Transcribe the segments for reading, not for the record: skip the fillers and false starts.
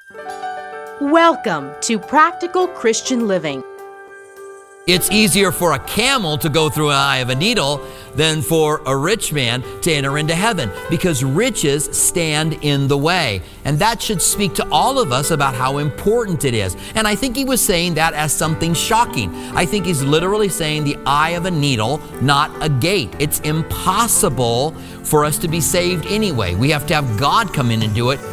Welcome to Practical Christian Living. It's easier for a camel to go through an eye of a needle than for a rich man to enter into heaven, because riches stand in the way. And that should speak to all of us about how important it is. And I think he was saying that as something shocking. I think he's literally saying the eye of a needle, not a gate. It's impossible for us to be saved anyway. We have to have God come in and do it.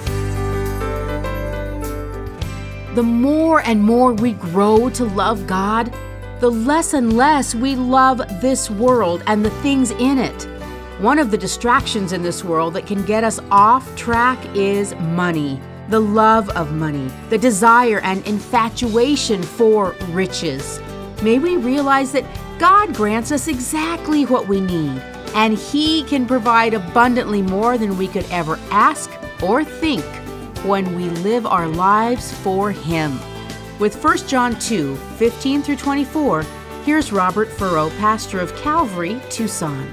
The more and more we grow to love God, the less and less we love this world and the things in it. One of the distractions in this world that can get us off track is money, the love of money, the desire and infatuation for riches. May we realize that God grants us exactly what we need, and He can provide abundantly more than we could ever ask or think when we live our lives for Him. With 1 John 2, 15 through 24, here's Robert Furrow, pastor of Calvary, Tucson.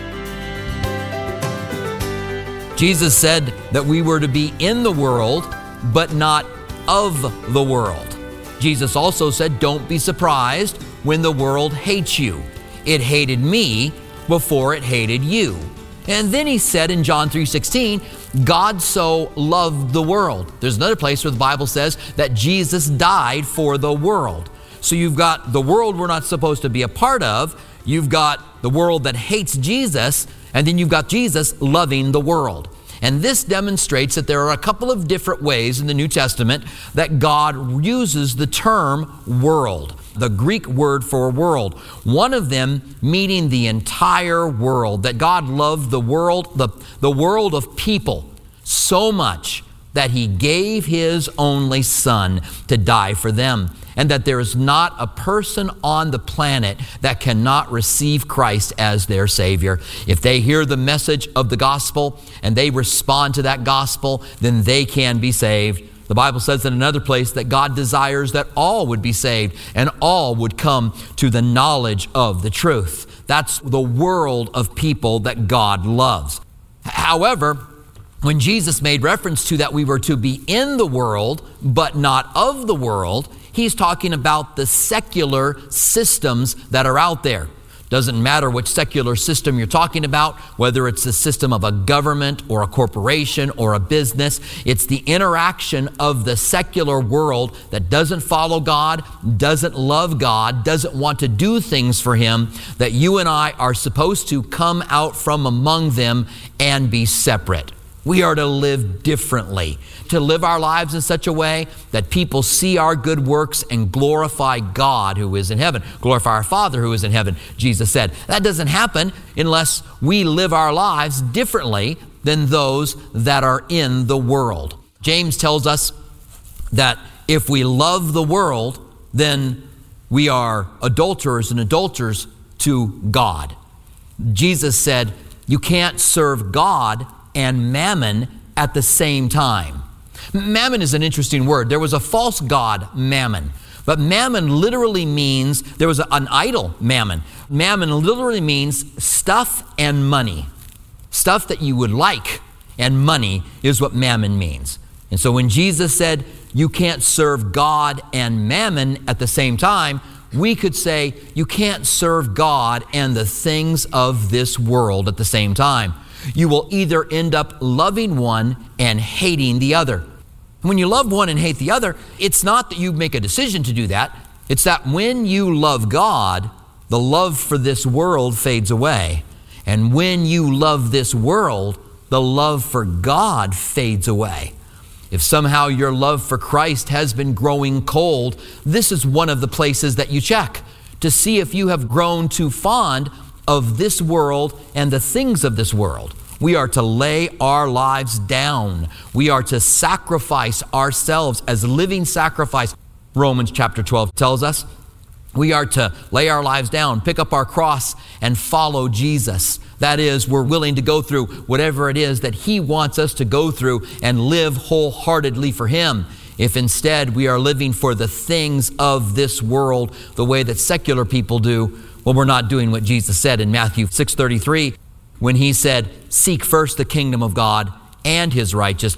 Jesus said that we were to be in the world, but not of the world. Jesus also said, don't be surprised when the world hates you. It hated me before it hated you. And then he said in John 3:16, God so loved the world. There's another place where the Bible says that Jesus died for the world. So you've got the world we're not supposed to be a part of, you've got the world that hates Jesus, and then you've got Jesus loving the world. And this demonstrates that there are a couple of different ways in the New Testament that God uses the term world, the Greek word for world. One of them meaning the entire world, that God loved the world, the world of people so much that He gave His only Son to die for them, and that there is not a person on the planet that cannot receive Christ as their Savior. If they hear the message of the gospel and they respond to that gospel, then they can be saved. The Bible says in another place that God desires that all would be saved and all would come to the knowledge of the truth. That's the world of people that God loves. However, when Jesus made reference to that we were to be in the world, but not of the world, He's talking about the secular systems that are out there. Doesn't matter which secular system you're talking about, whether it's the system of a government or a corporation or a business. It's the interaction of the secular world that doesn't follow God, doesn't love God, doesn't want to do things for Him, that you and I are supposed to come out from among them and be separate. We are to live differently, to live our lives in such a way that people see our good works and glorify God who is in heaven. Glorify our Father who is in heaven, Jesus said. That doesn't happen unless we live our lives differently than those that are in the world. James tells us that if we love the world, then we are adulterers and adulterers to God. Jesus said, you can't serve God and mammon at the same time. Mammon is an interesting word. There was a false god, Mammon. But mammon literally means, there was an idol, Mammon. Mammon literally means stuff and money. Stuff that you would like, and money is what mammon means. And so when Jesus said, you can't serve God and mammon at the same time, we could say, you can't serve God and the things of this world at the same time. You will either end up loving one and hating the other. When you love one and hate the other, it's not that you make a decision to do that. It's that when you love God, the love for this world fades away. And when you love this world, the love for God fades away. If somehow your love for Christ has been growing cold, this is one of the places that you check to see if you have grown too fond of this world and the things of this world. We are to lay our lives down. We are to sacrifice ourselves as living sacrifice. Romans chapter 12 tells us we are to lay our lives down, pick up our cross, and follow Jesus. That is, we're willing to go through whatever it is that He wants us to go through and live wholeheartedly for Him. If instead we are living for the things of this world the way that secular people do, well, we're not doing what Jesus said in Matthew 6:33 when He said, seek first the kingdom of God and His righteousness,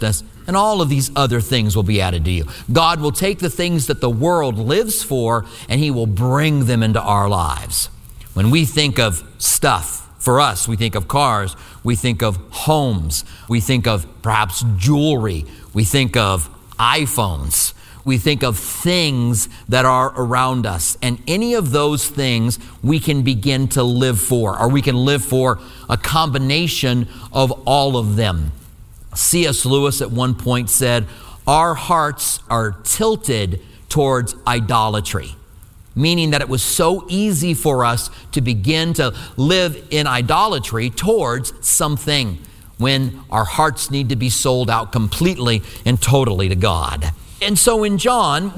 and all of these other things will be added to you. God will take the things that the world lives for, and he will bring them into our lives. When we think of stuff, for us, we think of cars, we think of homes, we think of perhaps jewelry, we think of iPhones, we think of things that are around us. And any of those things we can begin to live for, or we can live for a combination of all of them. C.S. Lewis at one point said, our hearts are tilted towards idolatry. Meaning that it was so easy for us to begin to live in idolatry towards something when our hearts need to be sold out completely and totally to God. And so in John,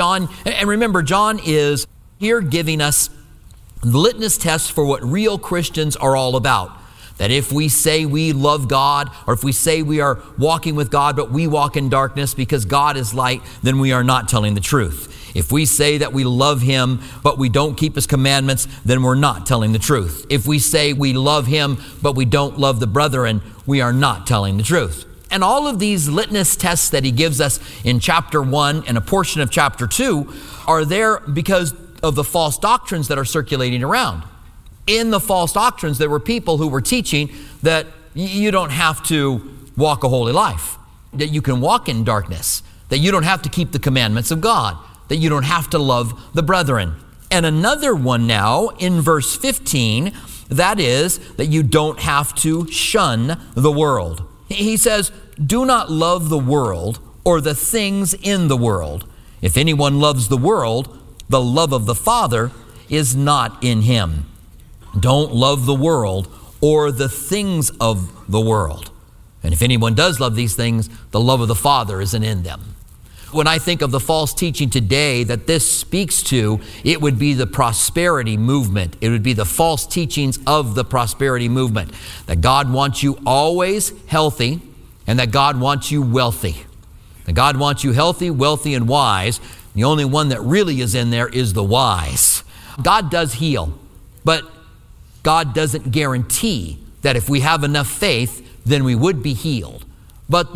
and remember, John is here giving us the litmus test for what real Christians are all about. That if we say we love God, or if we say we are walking with God, but we walk in darkness because God is light, then we are not telling the truth. If we say that we love him, but we don't keep his commandments, then we're not telling the truth. If we say we love him, but we don't love the brethren, we are not telling the truth. And all of these litmus tests that he gives us in chapter 1 and a portion of chapter 2 are there because of the false doctrines that are circulating around. In the false doctrines, there were people who were teaching that you don't have to walk a holy life, that you can walk in darkness, that you don't have to keep the commandments of God, that you don't have to love the brethren. And another one now in verse 15, that is that you don't have to shun the world. He says, do not love the world or the things in the world. If anyone loves the world, the love of the Father is not in him. Don't love the world or the things of the world. And if anyone does love these things, the love of the Father isn't in them. When I think of the false teaching today that this speaks to, it would be the prosperity movement. It would be the false teachings of the prosperity movement. That God wants you always healthy and that God wants you wealthy. That God wants you healthy, wealthy, and wise. The only one that really is in there is the wise. God does heal, but God doesn't guarantee that if we have enough faith, then we would be healed. But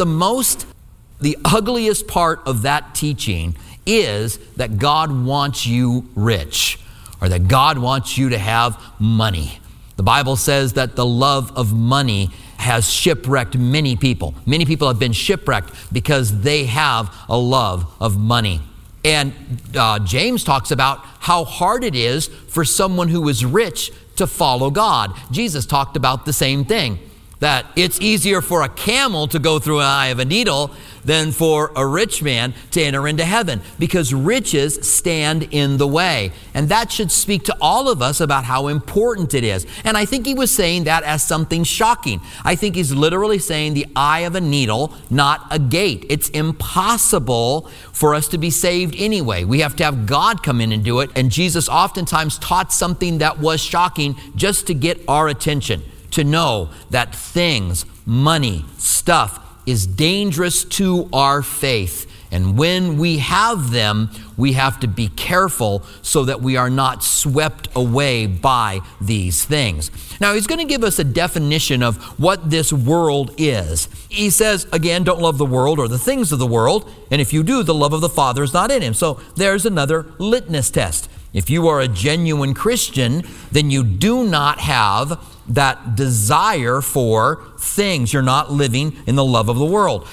the ugliest part of that teaching is that God wants you rich, or that God wants you to have money. The Bible says that the love of money has shipwrecked many people. Many people have been shipwrecked because they have a love of money. And James talks about how hard it is for someone who is rich to follow God. Jesus talked about the same thing, that it's easier for a camel to go through an eye of a needle than for a rich man to enter into heaven, because riches stand in the way. And that should speak to all of us about how important it is. And I think he was saying that as something shocking. I think he's literally saying the eye of a needle, not a gate. It's impossible for us to be saved anyway. We have to have God come in and do it. And Jesus oftentimes taught something that was shocking just to get our attention, to know that things, money, stuff is dangerous to our faith. And when we have them, we have to be careful so that we are not swept away by these things. Now, he's going to give us a definition of what this world is. He says, again, don't love the world or the things of the world. And if you do, the love of the Father is not in him. So there's another litmus test. If you are a genuine Christian, then you do not have that desire for things. You're not living in the love of the world.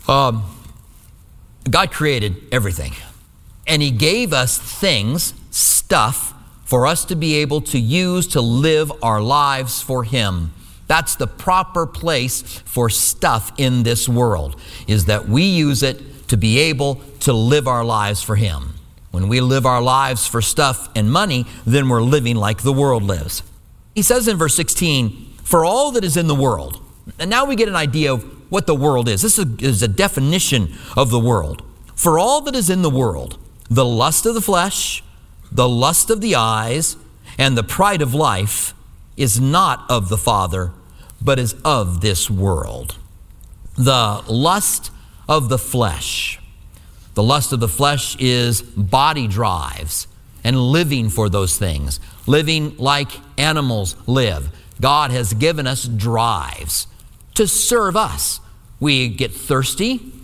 God created everything, and he gave us things, stuff, for us to be able to use to live our lives for him. That's the proper place for stuff in this world, is that we use it to be able to live our lives for him. When we live our lives for stuff and money, then we're living like the world lives. He says in verse 16, for all that is in the world. And now we get an idea of what the world is. This is a definition of the world. For all that is in the world, the lust of the flesh, the lust of the eyes, and the pride of life is not of the Father, but is of this world. The lust of the flesh. The lust of the flesh is body drives and living for those things, living like animals live. God has given us drives to serve us. We get thirsty,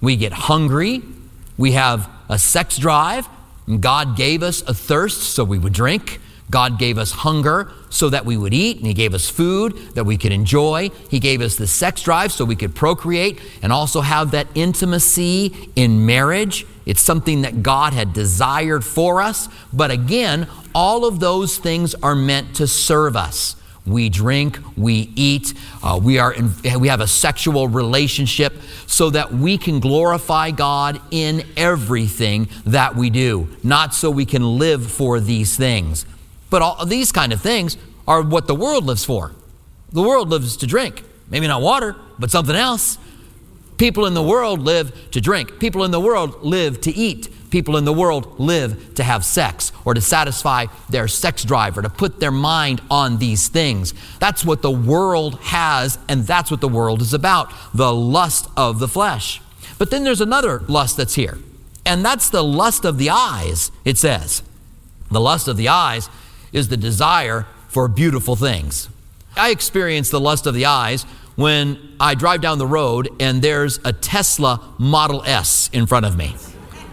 we get hungry, we have a sex drive, and God gave us a thirst so we would drink. God gave us hunger so that we would eat, and He gave us food that we could enjoy. He gave us the sex drive so we could procreate and also have that intimacy in marriage. It's something that God had desired for us. But again, all of those things are meant to serve us. We drink, we eat, we have a sexual relationship so that we can glorify God in everything that we do, not so we can live for these things. But all of these kind of things are what the world lives for. The world lives to drink. Maybe not water, but something else. People in the world live to drink. People in the world live to eat. People in the world live to have sex or to satisfy their sex drive or to put their mind on these things. That's what the world has, and that's what the world is about, the lust of the flesh. But then there's another lust that's here, and that's the lust of the eyes, it says. The lust of the eyes is the desire for beautiful things. I experience the lust of the eyes when I drive down the road and there's a Tesla Model S in front of me.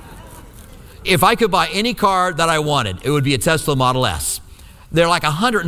If I could buy any car that I wanted, it would be a Tesla Model S. They're like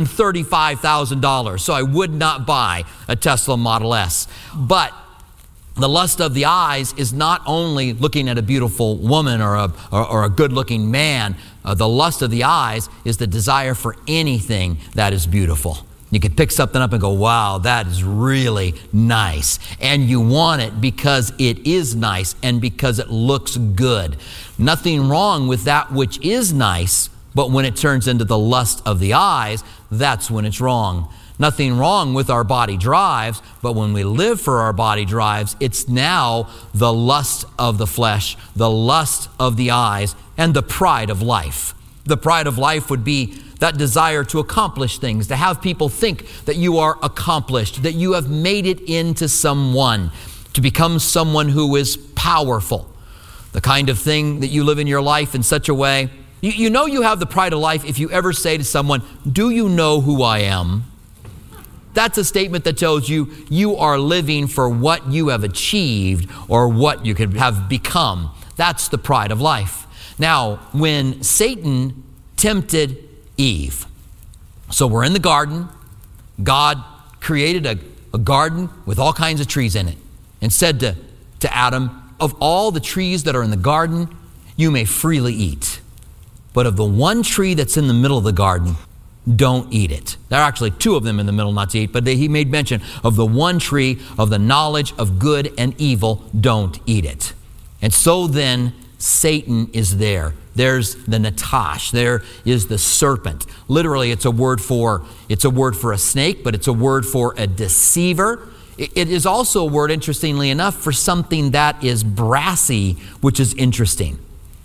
$135,000, so I would not buy a Tesla Model S. But the lust of the eyes is not only looking at a beautiful woman or a good-looking man. The lust of the eyes is the desire for anything that is beautiful. You can pick something up and go, wow, that is really nice. And you want it because it is nice and because it looks good. Nothing wrong with that which is nice, but when it turns into the lust of the eyes, that's when it's wrong. Nothing wrong with our body drives, but when we live for our body drives, it's now the lust of the flesh, the lust of the eyes, and the pride of life. The pride of life would be that desire to accomplish things, to have people think that you are accomplished, that you have made it into someone, to become someone who is powerful. The kind of thing that you live in your life in such a way, you know you have the pride of life if you ever say to someone, do you know who I am? That's a statement that tells you you are living for what you have achieved or what you could have become. That's the pride of life. Now, when Satan tempted Eve, so we're in the garden. God created a garden with all kinds of trees in it and said to Adam, of all the trees that are in the garden, you may freely eat. But of the one tree that's in the middle of the garden, don't eat it. There are actually two of them in the middle not to eat, but he made mention of the one tree of the knowledge of good and evil, don't eat it. And so then Satan is there. There's the Natash. There is the serpent. Literally, it's a word for a snake, but it's a word for a deceiver. It is also a word, interestingly enough, for something that is brassy, which is interesting.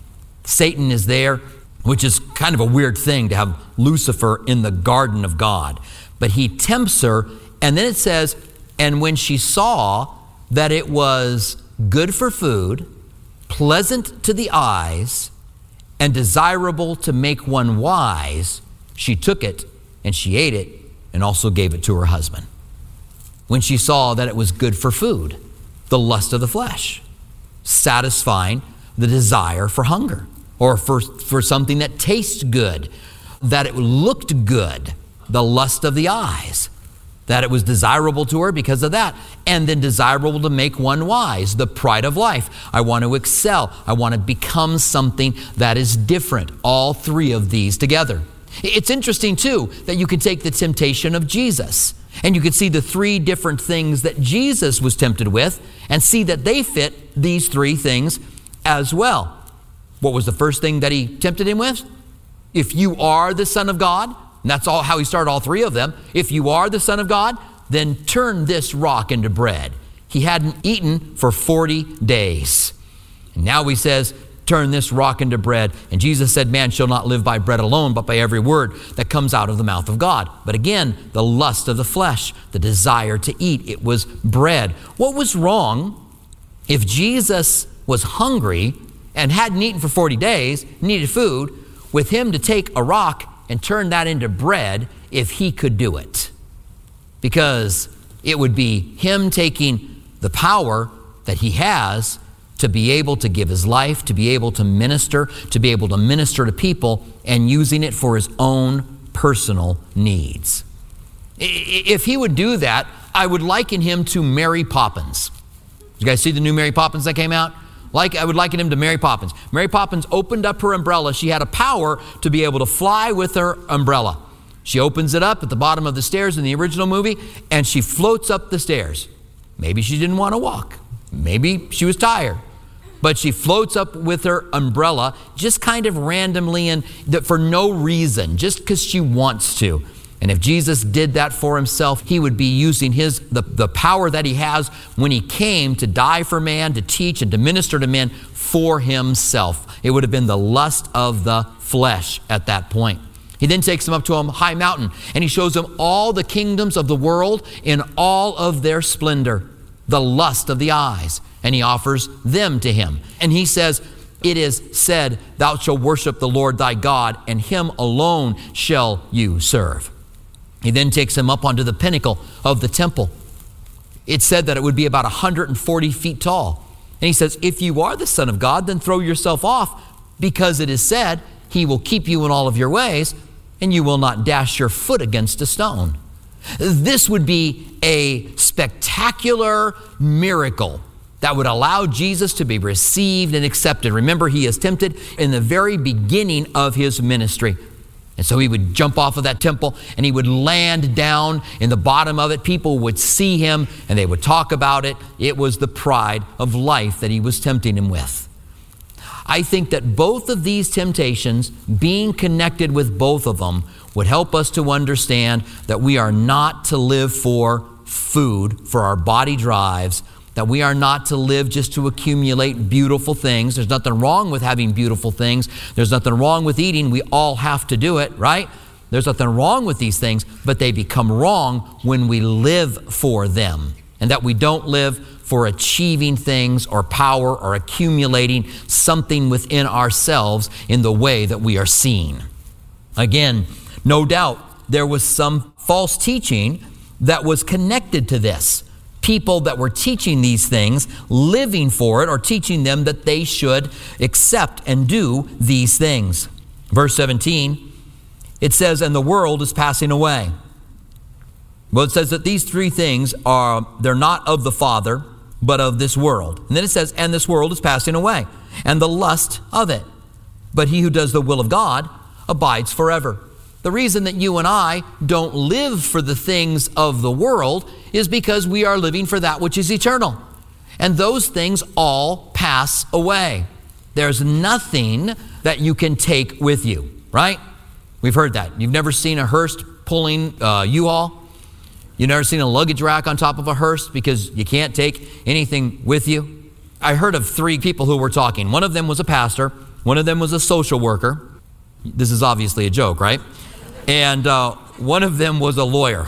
Satan is there, which is kind of a weird thing to have Lucifer in the garden of God. But he tempts her, and then it says, and when she saw that it was good for food, pleasant to the eyes, and desirable to make one wise, she took it and she ate it and also gave it to her husband. When she saw that it was good for food, the lust of the flesh, satisfying the desire for hunger or for something that tastes good, that it looked good, the lust of the eyes, that it was desirable to her because of that, and then desirable to make one wise, the pride of life. I want to excel. I want to become something that is different. All three of these together. It's interesting too that you can take the temptation of Jesus and you can see the three different things that Jesus was tempted with and see that they fit these three things as well. What was the first thing that he tempted him with? If you are the Son of God, and that's all how he started all three of them. If you are the Son of God, then turn this rock into bread. He hadn't eaten for 40 days. And now he says, turn this rock into bread. And Jesus said, man shall not live by bread alone, but by every word that comes out of the mouth of God. But again, the lust of the flesh, the desire to eat, it was bread. What was wrong if Jesus was hungry and hadn't eaten for 40 days, needed food, with him to take a rock and turn that into bread if he could do it? Because it would be him taking the power that he has to be able to give his life, to be able to minister to people, and using it for his own personal needs. If he would do that, I would liken him to Mary Poppins. You guys see the new Mary Poppins that came out? I would liken him to Mary Poppins. Mary Poppins opened up her umbrella. She had a power to be able to fly with her umbrella. She opens it up at the bottom of the stairs in the original movie, and she floats up the stairs. Maybe she didn't want to walk. Maybe she was tired. But she floats up with her umbrella just kind of randomly and for no reason, just because she wants to. And if Jesus did that for himself, he would be using the power that he has when he came to die for man, to teach and to minister to men for himself. It would have been the lust of the flesh at that point. He then takes them up to a high mountain, and he shows them all the kingdoms of the world in all of their splendor, the lust of the eyes, and he offers them to him. And he says, "It is said, thou shalt worship the Lord thy God, and him alone shall you serve." He then takes him up onto the pinnacle of the temple. It said that it would be about 140 feet tall. And he says, "If you are the Son of God, then throw yourself off, because it is said, he will keep you in all of your ways, and you will not dash your foot against a stone." This would be a spectacular miracle that would allow Jesus to be received and accepted. Remember, he is tempted in the very beginning of his ministry. And so he would jump off of that temple and he would land down in the bottom of it. People would see him and they would talk about it. It was the pride of life that he was tempting him with. I think that both of these temptations, being connected with both of them, would help us to understand that we are not to live for food, for our body drives, that we are not to live just to accumulate beautiful things. There's nothing wrong with having beautiful things. There's nothing wrong with eating. We all have to do it, right? There's nothing wrong with these things, but they become wrong when we live for them, and that we don't live for achieving things or power or accumulating something within ourselves in the way that we are seen. Again, no doubt there was some false teaching that was connected to this. People that were teaching these things, living for it, or teaching them that they should accept and do these things. Verse 17, it says, "And the world is passing away." Well, it says that these three things they're not of the Father, but of this world. And then it says, "And this world is passing away, and the lust of it. But he who does the will of God abides forever." The reason that you and I don't live for the things of the world is because we are living for that which is eternal. And those things all pass away. There's nothing that you can take with you, right? We've heard that. You've never seen a hearse pulling U-Haul. You've never seen a luggage rack on top of a hearse because you can't take anything with you. I heard of three people who were talking. One of them was a pastor. One of them was a social worker. This is obviously a joke, right? And one of them was a lawyer.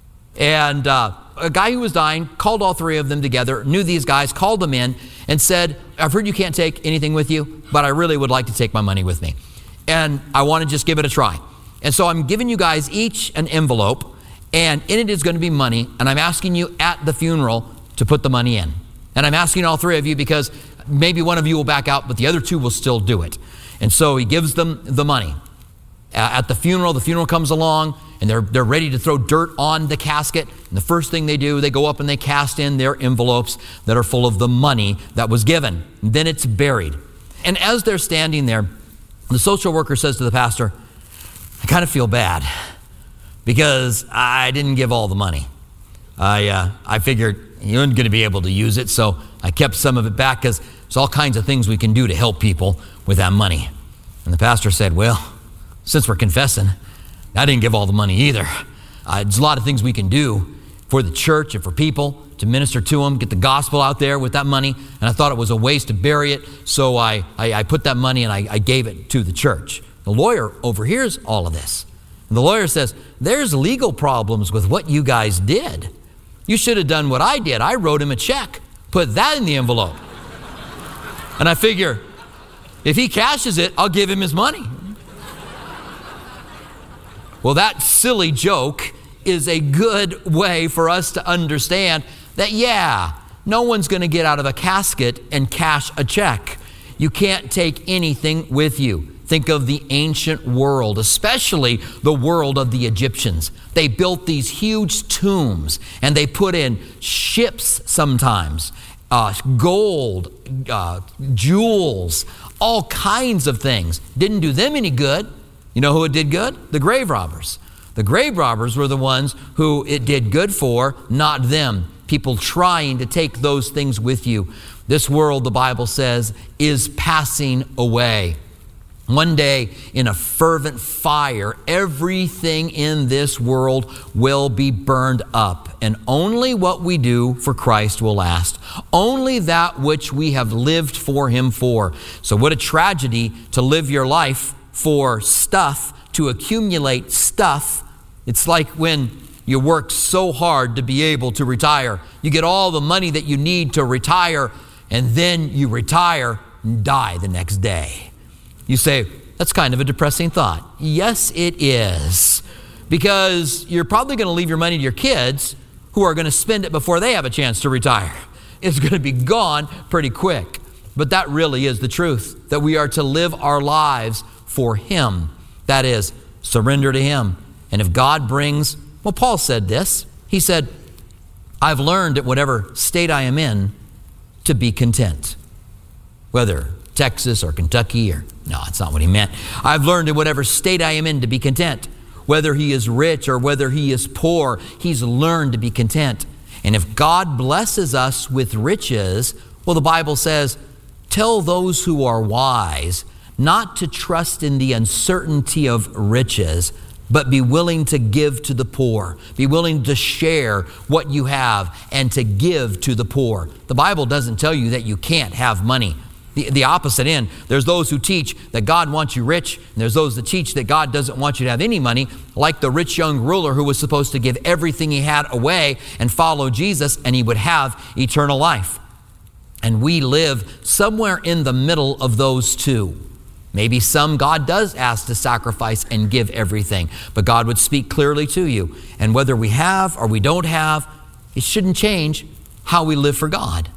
And a guy who was dying called all three of them together, knew these guys, called them in and said, "I've heard you can't take anything with you, but I really would like to take my money with me. And I want to just give it a try. And so I'm giving you guys each an envelope, and in it is going to be money, and I'm asking you at the funeral to put the money in. And I'm asking all three of you because maybe one of you will back out, but the other two will still do it." And so he gives them the money. At the funeral comes along, and they're ready to throw dirt on the casket. And the first thing they do, they go up and they cast in their envelopes that are full of the money that was given. And then it's buried. And as they're standing there, the social worker says to the pastor, "I kind of feel bad because I didn't give all the money. I figured you weren't going to be able to use it, so I kept some of it back because there's all kinds of things we can do to help people with that money." And the pastor said, "Well, since we're confessing, I didn't give all the money either. There's a lot of things we can do for the church and for people to minister to them, get the gospel out there with that money. And I thought it was a waste to bury it, so I put that money and I gave it to the church." The lawyer overhears all of this. And the lawyer says, "There's legal problems with what you guys did. You should have done what I did. I wrote him a check, put that in the envelope. And I figure, if he cashes it, I'll give him his money." Well, that silly joke is a good way for us to understand that, yeah, No one's going to get out of a casket and cash a check. You can't take anything with you. Think of the ancient world, especially the world of the Egyptians. They built these huge tombs, and they put in ships sometimes, gold, jewels, all kinds of things. Didn't do them any good. You know who it did good? The grave robbers. The grave robbers were the ones who it did good for, not them. People trying to take those things with you. This world, the Bible says, is passing away. One day, in a fervent fire, everything in this world will be burned up, and only what we do for Christ will last. Only that which we have lived for Him for. So what a tragedy to live your life for stuff, to accumulate stuff. It's like when you work so hard to be able to retire. You get all the money that you need to retire, and then you retire and die the next day. You say, that's kind of a depressing thought. Yes, it is. Because you're probably going to leave your money to your kids who are going to spend it before they have a chance to retire. It's going to be gone pretty quick. But that really is the truth, that we are to live our lives for Him. That is, surrender to Him. And if God brings, well, Paul said this. He said, I've learned at whatever state I am in to be content. Whether Texas or Kentucky or, no, that's not what he meant. I've learned in whatever state I am in to be content. Whether he is rich or whether he is poor, he's learned to be content. And if God blesses us with riches, well, the Bible says, tell those who are wise not to trust in the uncertainty of riches, but be willing to give to the poor. Be willing to share what you have and to give to the poor. The Bible doesn't tell you that you can't have money. The opposite end, there's those who teach that God wants you rich, and there's those that teach that God doesn't want you to have any money, like the rich young ruler who was supposed to give everything he had away and follow Jesus, and he would have eternal life. And we live somewhere in the middle of those two. Maybe some God does ask to sacrifice and give everything, but God would speak clearly to you. And whether we have or we don't have, it shouldn't change how we live for God.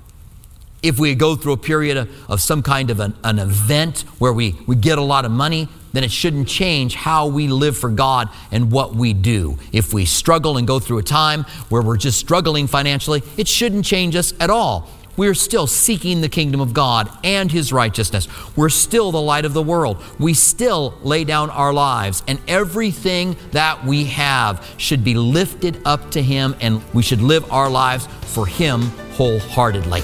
If we go through a period of some kind of an event where we get a lot of money, then it shouldn't change how we live for God and what we do. If we struggle and go through a time where we're just struggling financially, it shouldn't change us at all. We're still seeking the kingdom of God and His righteousness. We're still the light of the world. We still lay down our lives, and everything that we have should be lifted up to Him, and we should live our lives for Him wholeheartedly.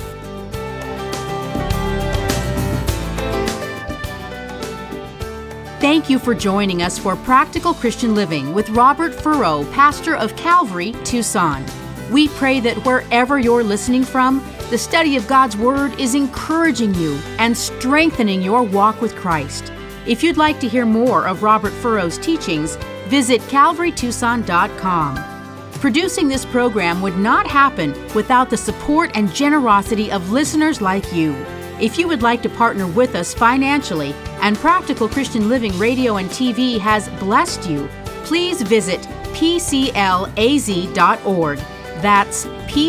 Thank you for joining us for Practical Christian Living with Robert Furrow, pastor of Calvary, Tucson. We pray that wherever you're listening from, the study of God's Word is encouraging you and strengthening your walk with Christ. If you'd like to hear more of Robert Furrow's teachings, visit calvarytucson.com. Producing this program would not happen without the support and generosity of listeners like you. If you would like to partner with us financially and Practical Christian Living Radio and TV has blessed you, please visit pclaz.org. That's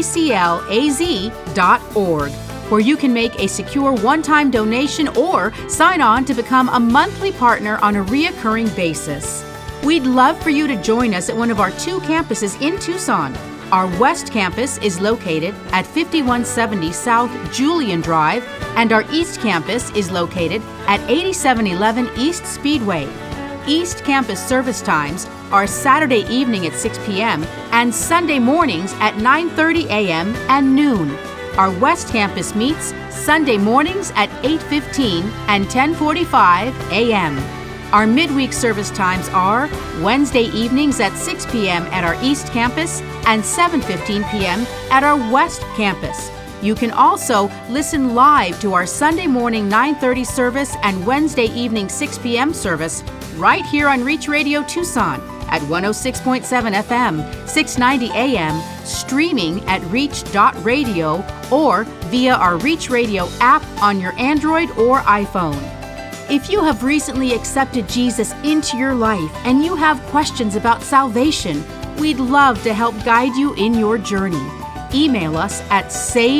pclaz.org, where you can make a secure one-time donation or sign on to become a monthly partner on a reoccurring basis. We'd love for you to join us at one of our two campuses in Tucson. Our West Campus is located at 5170 South Julian Drive, and our East Campus is located at 8711 East Speedway. East Campus service times are Saturday evening at 6 p.m. and Sunday mornings at 9:30 a.m. and noon. Our West Campus meets Sunday mornings at 8:15 and 10:45 a.m. Our midweek service times are Wednesday evenings at 6 p.m. at our East Campus and 7:15 p.m. at our West Campus. You can also listen live to our Sunday morning 9:30 service and Wednesday evening 6 p.m. service right here on Reach Radio Tucson at 106.7 FM, 690 AM, streaming at reach.radio or via our Reach Radio app on your Android or iPhone. If you have recently accepted Jesus into your life and you have questions about salvation, we'd love to help guide you in your journey. email us at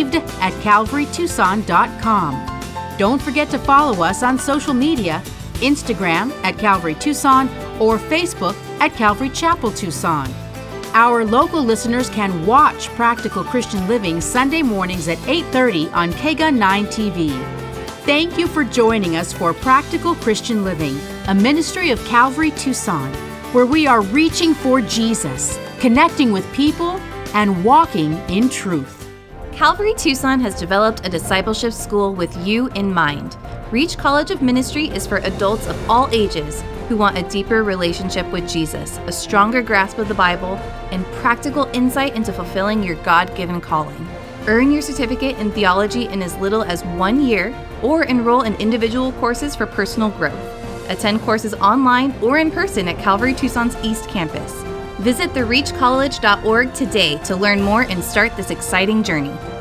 saved@calvarytucson.com. Don't forget to follow us on social media, Instagram at Calvary Tucson or Facebook at Calvary Chapel Tucson. Our local listeners can watch Practical Christian Living Sunday mornings at 8:30 on KGUN 9 TV. Thank you for joining us for Practical Christian Living, a ministry of Calvary Tucson, where we are reaching for Jesus, connecting with people, and walking in truth. Calvary Tucson has developed a discipleship school with you in mind. Reach College of Ministry is for adults of all ages who want a deeper relationship with Jesus, a stronger grasp of the Bible, and practical insight into fulfilling your God-given calling. Earn your certificate in theology in as little as 1 year, or enroll in individual courses for personal growth. Attend courses online or in person at Calvary Tucson's East Campus. Visit thereachcollege.org today to learn more and start this exciting journey.